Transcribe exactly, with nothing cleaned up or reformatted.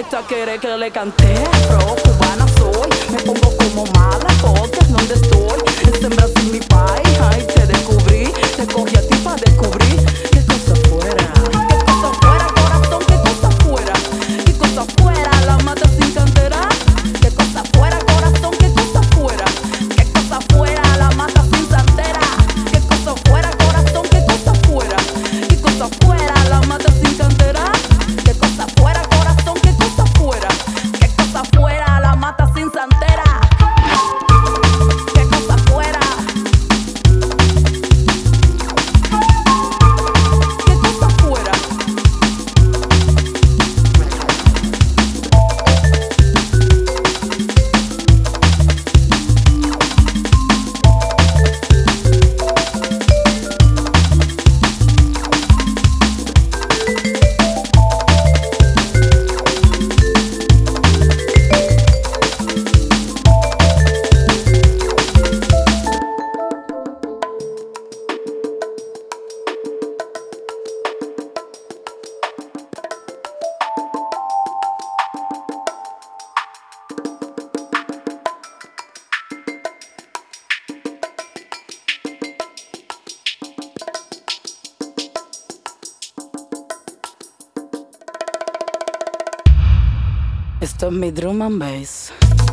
Esta quiere que le cante, afro cubana soy. Me pongo como mala porque es donde estoy. Es en Brasil mi país, ay te descubrí. Te cogí a ti pa' descubrir qué cosa fuera. Qué cosa fuera, corazón, qué cosa fuera. Qué cosa fuera, la mata sin cantera. Qué cosa fuera, corazón, qué cosa fuera. Qué cosa fuera, la mata sin santera. Qué cosa fuera, corazón, qué cosa fuera. Qué cosa fuera, la mata sin cantera. Qué cosa fuera, corazón, qué cosa fuera. Qué cosa fuera, la mata sin santera. Qué cosa fuera. Qué cosa fuera. Esto es mi drum and bass.